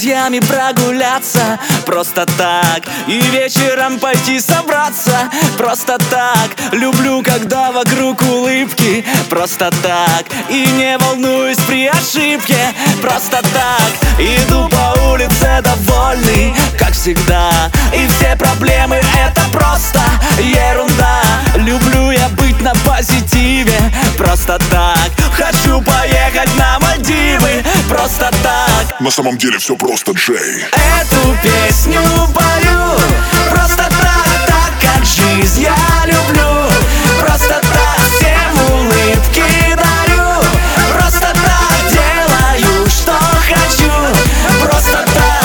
друзьями прогуляться просто так, и вечером пойти собраться просто так. Люблю, когда вокруг улыбки просто так, и не волнуюсь при ошибке просто так. Иду по улице довольный, как всегда, и все проблемы это просто ерунда. Люблю я быть на позитиве просто так. Хочу поехать на Мальдивы просто так. На самом деле все просто, Джей. Эту песню пою просто так, так как жизнь я люблю. Просто так всем улыбки дарю. Просто так делаю, что хочу. Просто так.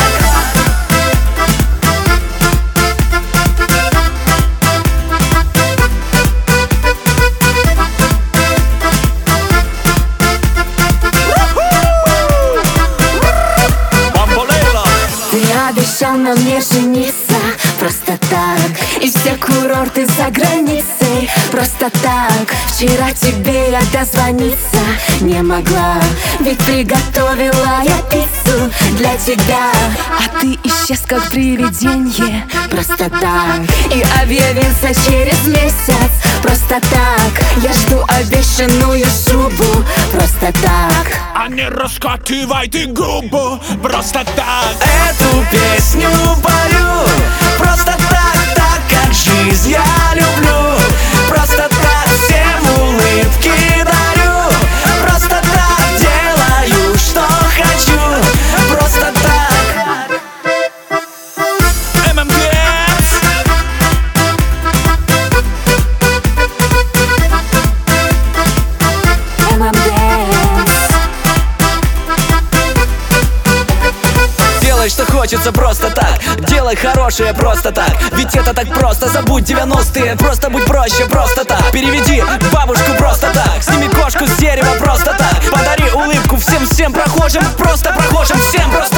Обещал на мне жениться просто так, и все курорты за границей просто так. Вчера тебе я дозвониться не могла, ведь приготовила я пиццу для тебя. А ты исчез как привиденье просто так, и объявился через месяц просто так. Я жду обещанную шубу просто так. А не раскатывай ты губу просто так. Эту песню пою просто так, так как жизнь я люблю. Просто так всем улыбки дарю. Просто так делаю, что хочу. Просто так. ММДМС. Делай, что хочется просто так. Делай хорошее просто так. Ведь это так просто. Забудь 90-е, просто будь проще просто так. Переведи бабушку просто так. Сними кошку с дерева просто так. Подари улыбку всем прохожим, просто прохожим всем просто